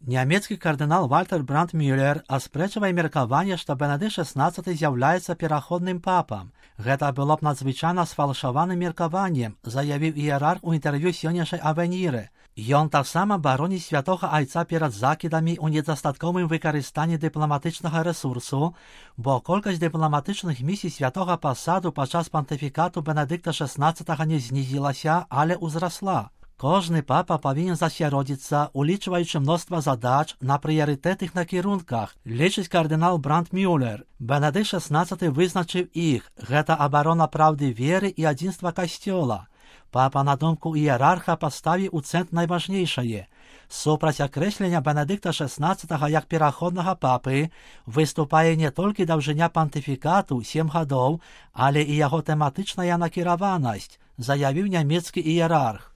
Нямецкі кардынал Вальтер Брандмюллер аспрэчвае меркаванне, што Бенедыкт XVI з'яўляецца пераходным папам. Гэта было б надзвычайна сфалшаваным меркаваннем, заявіў іерарх у інтэрв'ю сённяшняй «Авеніры». Ён таксама бароніць святога айца перад закідамі ў недастатковым выкарыстанні дыпламатычнага рэсурсу, бо колькасць дыпламатычных місій святога пасаду падчас пантыфікату Бенедыкта XVI не знізілася, але ўзрасла. Кожны папа павінен засяродзіцца, улічваючы мноства задач на прыярытэтных накірунках, лічыць кардынал Брандмюллер. Бенедыкт XVI вызначыў іх. Гэта абарона праўды веры і адзінства касцёла. Папа, на думку іерарха, паставіў у цэнтр найважнейшае. Супраць акрэслення Бенедыкта XVI як пераходнага папы выступае не толькі даўжыня пантыфікату 7 гадоў, але і яго тэматычная накіраванасць, заявіў нямецкі іерарх.